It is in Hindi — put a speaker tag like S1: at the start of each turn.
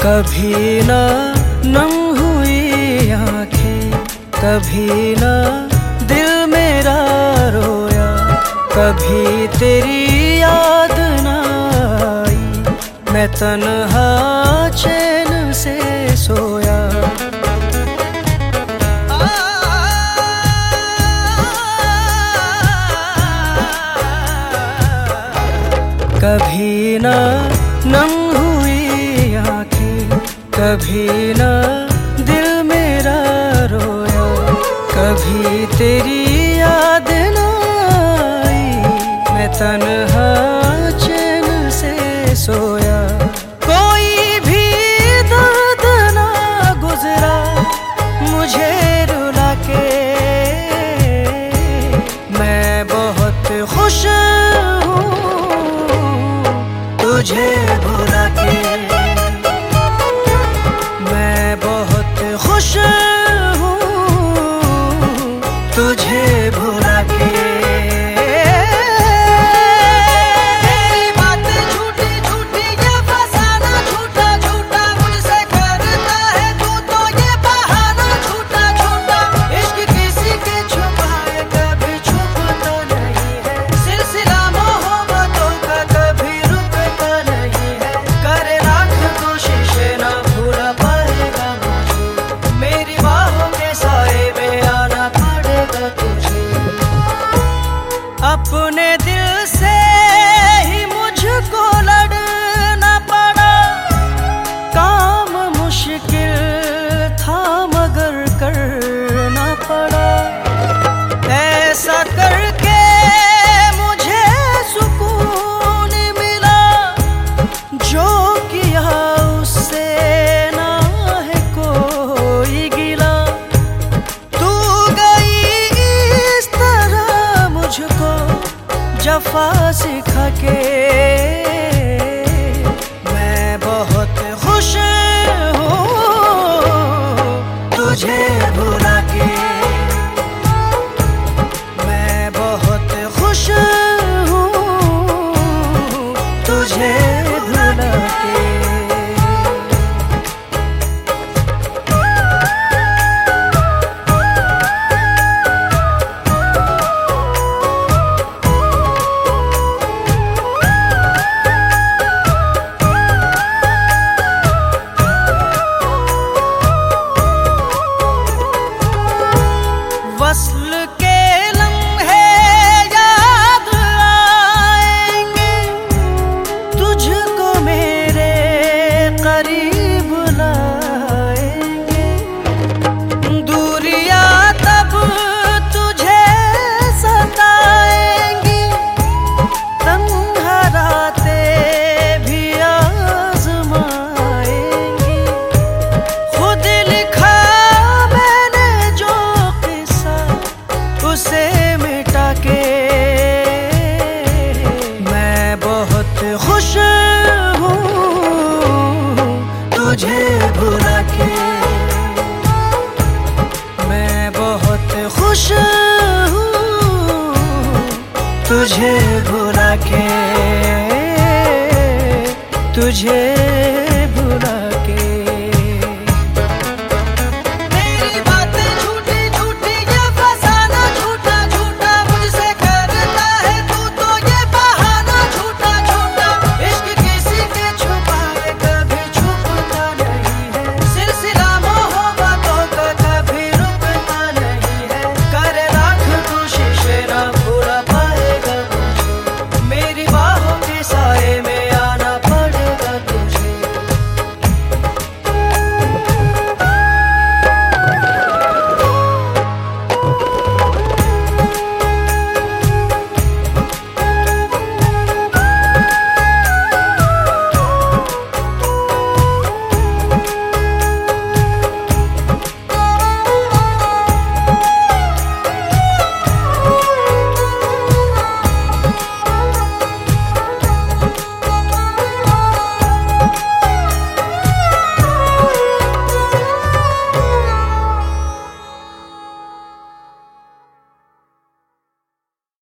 S1: कभी ना नम हुई आंखें, कभी ना दिल मेरा रोया, कभी तेरी याद ना आई, मैं तन्हा चैन से सोया। कभी ना नम हुई आंखें, कभी ना दिल मेरा रोया, कभी तेरी याद ना आई, मैं तन्हा चैन से सोया। कोई भी दर्द ना गुजरा मुझे रुला के, मैं बहुत खुश तुझे भुला के, मैं बहुत खुश हूँ तुझे भुला के।
S2: तेरी बातें झूठी झूठी, ये फसाना झूठा झूठा, मुझसे करता है तू तो ये बहाना झूठा झूठा। इश्क किसी के छुपाए कभी छुपता नहीं है, सिलसिला मोहब्बतों का कभी रुकता नहीं है। करे लाख कोशिश ना भूला पाएगा मुझे, मेरी बाहों के साए में आना पड़ेगा तुझे।
S1: अपने दिल से ही मुझको लड़ना पड़ा, काम मुश्किल था मगर करना पड़ा। ऐसा करके मुझे सुकून मिला, जो किया उससे ना है कोई गिला। तू गई इस तरह मुझको जफा सिखा के, मैं बहुत खुश हूँ तुझे भुला के, मैं बहुत खुश हूँ तुझे भुला के। वस्ल के लम्हे याद आएंगे, तुझको मेरे करीब लाएंगे। दूरियां तब तुझे सताएंगी, तन्हा रातें भी आज़माएंगी। खुद लिखा मैंने जो किस्सा उसे मिटा के, मैं बहुत खुश हूँ तुझे भुला के, मैं बहुत खुश हूँ तुझे भुला के, तुझे